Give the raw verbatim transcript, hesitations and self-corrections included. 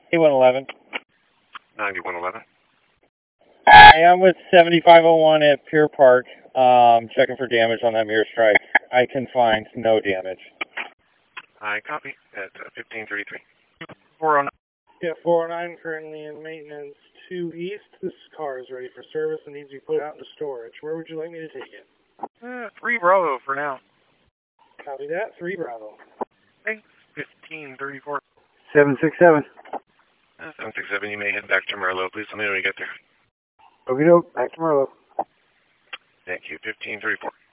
one eleven. ninety-one eleven. I am with seventy-five oh one at Pier Park, um, checking for damage on that mirror strike. I can find no damage. I copy at uh, fifteen thirty-three. four oh nine. Yeah, four oh nine currently in maintenance. Two east, this car is ready for service and needs to be put out into storage. Where would you like me to take it? Uh, three Bravo for now. Copy that, three Bravo. Thanks, fifteen thirty-four. seven six seven. Uh, seven six seven, you may head back to Merlot. Please let me know when you get there. Okie doke, back to Merlot. Thank you, fifteen thirty-four.